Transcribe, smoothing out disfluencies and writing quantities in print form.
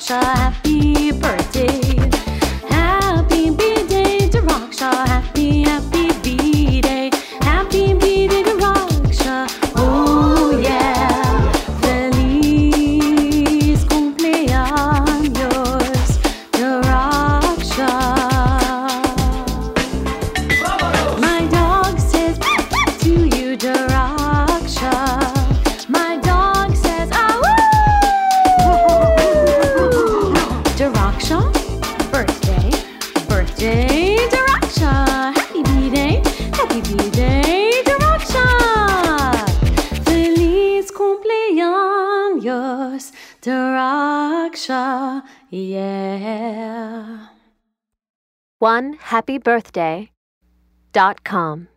Raksha, happy birthday. Happy B-Day to Raksha, happy B-Day. Happy B-Day to Raksha, oh yeah. Feliz cumpleaños to Raksha. My dog says to you, Raksha. My dog says, ah woo! Raksha, birthday, birthday to Raksha. Happy B-Day to Raksha. Feliz cumpleaños to Raksha, yeah. OneHappyBirthday.com